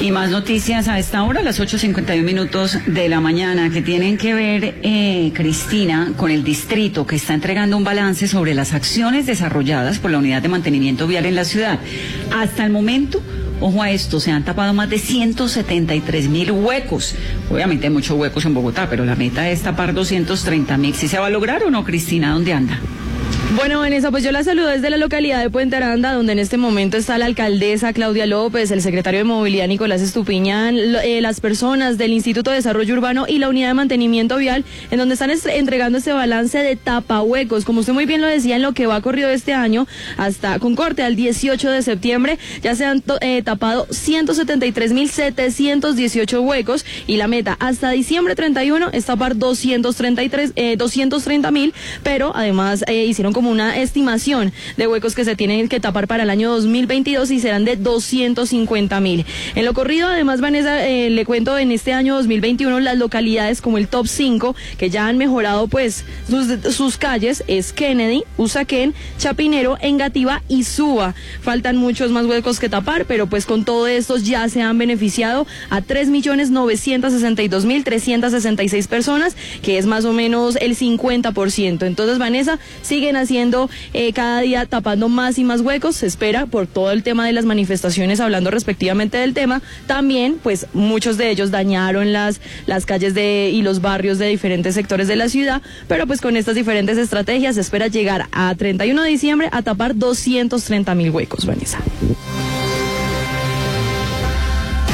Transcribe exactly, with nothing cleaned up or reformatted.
Y más noticias a esta hora, a las ocho cincuenta y un minutos de la mañana, que tienen que ver, eh, Cristina, con el distrito que está entregando un balance sobre las acciones desarrolladas por la Unidad de Mantenimiento Vial en la ciudad. Hasta el momento, ojo a esto, se han tapado más de ciento setenta y tres mil huecos. Obviamente hay muchos huecos en Bogotá, pero la meta es tapar doscientos treinta mil. ¿Sí se va a lograr o no, Cristina? ¿Dónde anda? Bueno, Vanessa, pues yo la saludo desde la localidad de Puente Aranda, donde en este momento está la alcaldesa Claudia López, el secretario de Movilidad Nicolás Estupiñán, eh, las personas del Instituto de Desarrollo Urbano y la Unidad de Mantenimiento Vial, en donde están entregando este balance de tapahuecos. Como usted muy bien lo decía, en lo que va corrido este año, hasta con corte al dieciocho de septiembre, ya se han eh, tapado ciento setenta y tres mil setecientos dieciocho huecos, y la meta hasta diciembre treinta y uno es tapar doscientos treinta y tres, eh, doscientos treinta mil, pero además eh, hicieron como una estimación de huecos que se tienen que tapar para el año dos mil veintidós y serán de doscientos cincuenta mil. En lo corrido, además, Vanessa, eh, le cuento, en este año dos mil veintiuno las localidades como el top cinco que ya han mejorado pues sus, sus calles es Kennedy, Usaquén, Chapinero, Engativá y Suba. Faltan muchos más huecos que tapar, pero pues con todo esto ya se han beneficiado a tres millones novecientos sesenta y dos mil trescientos sesenta y seis personas, que es más o menos el cincuenta por ciento. Entonces, Vanessa, siguen haciendo eh, cada día tapando más y más huecos. Se espera, por todo el tema de las manifestaciones, hablando respectivamente del tema, también pues muchos de ellos dañaron las, las calles de y los barrios de diferentes sectores de la ciudad, pero pues con estas diferentes estrategias se espera llegar a treinta y uno de diciembre a tapar doscientos treinta mil huecos, Vanessa.